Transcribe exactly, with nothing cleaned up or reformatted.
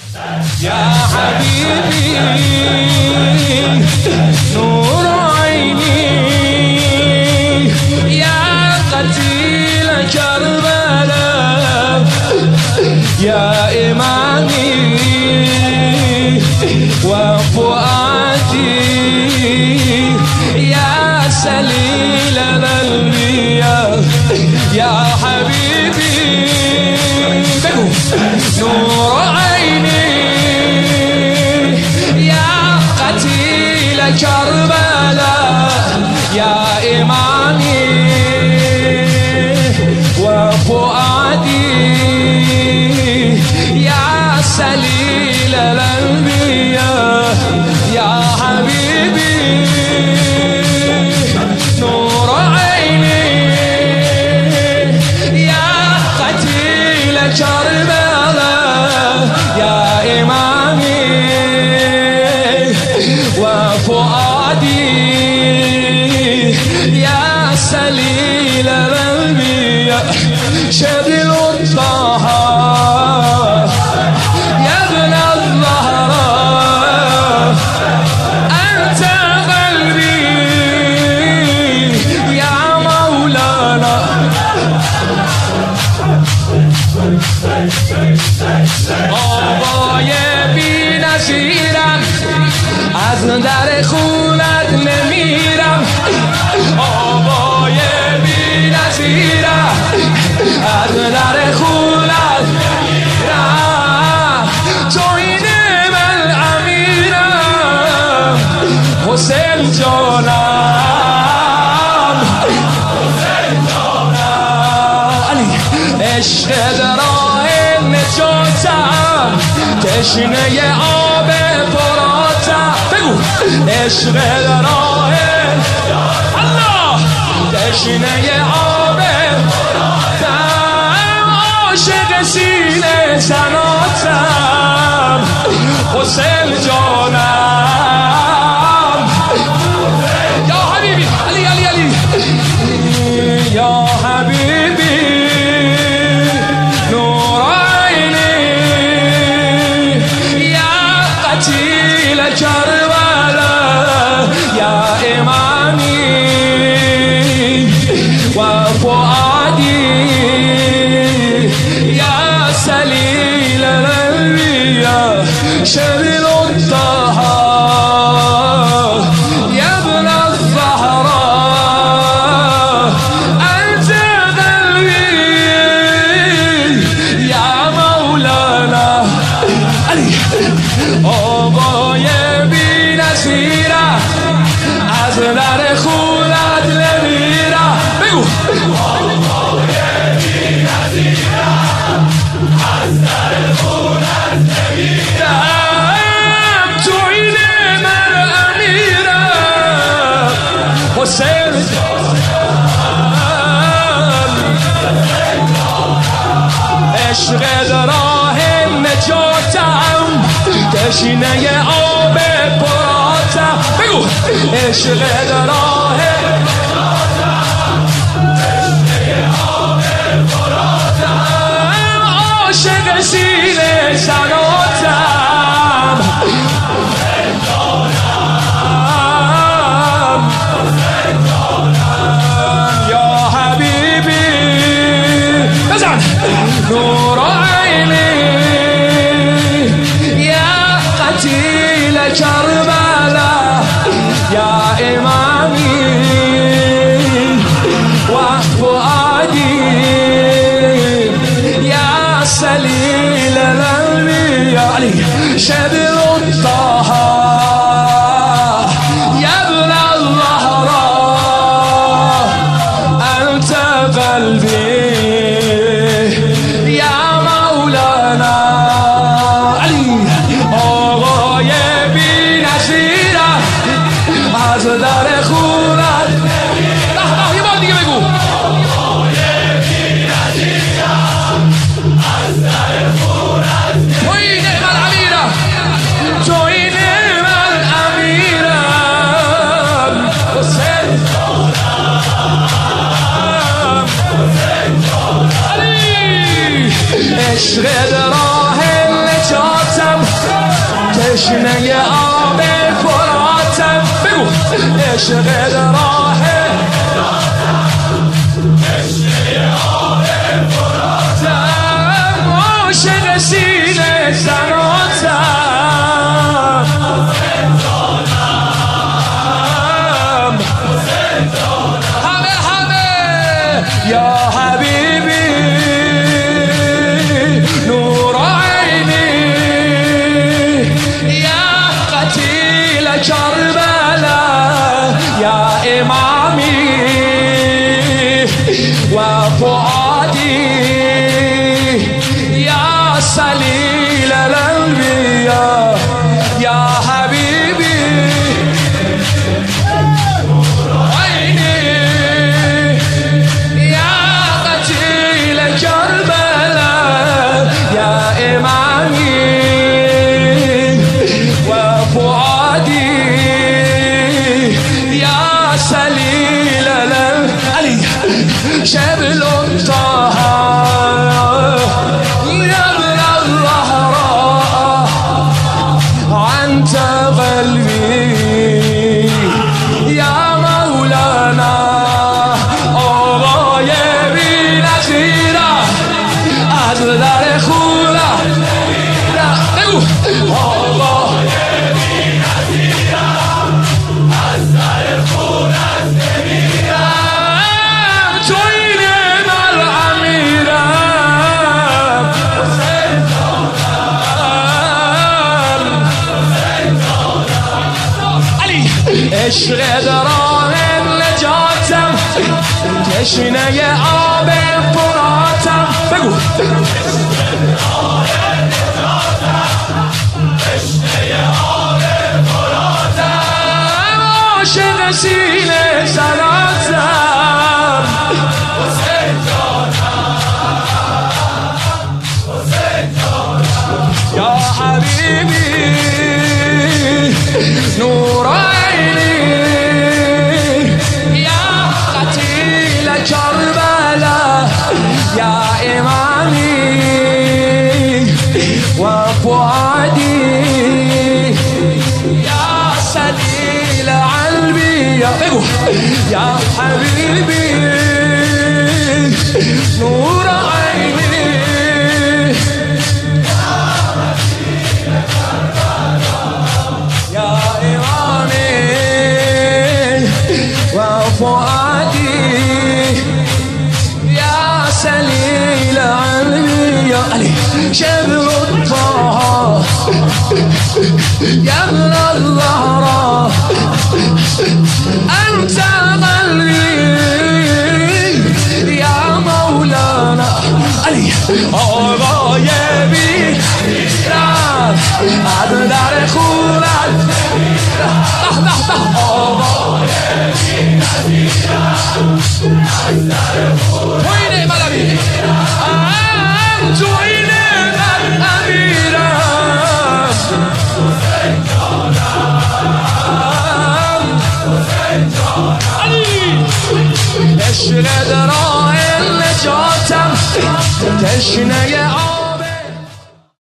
یا حبیبی نور عینی یا قتیل کربلا یا امامی و فؤادی یا سلیل الانبیاء یا حبیبی بگو نور عینی کربلا یا امامی و فؤادی یا سلیل الانبیاء یا حبیبی نور عینی یا قتیل کربلا یا امامی وفؤادي يا سليل الانبياء شبل الطه يا ابن الزهراء انت قلبي يا مولانا آبای بی نظیرم از در خونت نمیرم آبای بی نظیرم از در خونت نمیرم تو این من امیرم حسین جانم حسین جانم عشق دراه نجاتم تشنه آب فراتم بگو عشق دراه الله تشنه آب فراتم عاشق سینه زناتم حسین جانم یا حبیبی علی علی علی یا حبیبی کربلا یا امامی و فؤادی یا سلیل الانبیاء شبل الطه یا ابن الزهراء انت قلبی یا مولانا علی آقای بی نظیرم از در خونت نمیرم بگو آقای بی نظیرم از در خونت نمیرم تو این من امیرم حسین عشق دراه نجاتم تشنه آب فراتم بگو عشق دراه نجاتم تشنه آب فراتم عاشق سینه زناتم حسین جانم حسین جانم یا حبیبی بزن نور عینی قتیل کربلا یا امامی و فؤادی یا سلیل الانبیاء علی شبل الطه یا ابن الزهراء انت قلبی یا مولانا از در خونت یه بار دیگه بگو از در خونت تو این من امیرم تو این من امیرم حسین جانم حسین جانم علی عشق در راه نجاتم تشنه آب فراتم بگو عشق راه تشنه آب فراتم عاشق سینه زناتم همه همه یا حبیبی نور عینی یا قتیل کربلا یا امامی و فؤادی یا سلیل الانبیا یا حبیبی عینی یا قتیل کربلا یا امامی و فؤادی یا سلیل العلی شبل طه يا ابن الزهراء أنت قلبي يا مولانا آقای بی‌نظیره از در خونه بگو آقای بی‌نظیره از در خونه نمیرم تو این من امیرم حسین جانم علی عشق دران نجاتم تشنه آب فراتم بگو عاشق سینه زناتم حسین جانم حسین جانم یا حبیبی نور عینی یا قتیل کربلا یا امامی و فؤادی یا سلیل الانبیا بگو یا حبیبی نور عینی یا امامی و فؤادی یا سلیل الانبیا علی شبل طه يا ابن الزهراء أنت قلبي يا مولانا علي آقای بی‌نظیره از در خونه به به به آقای بی‌نظیره از در خونه تو اینه من امیرم تو اینه من امیرم حسین جانم حسین جانم علی عشق درای نجاتم تشنه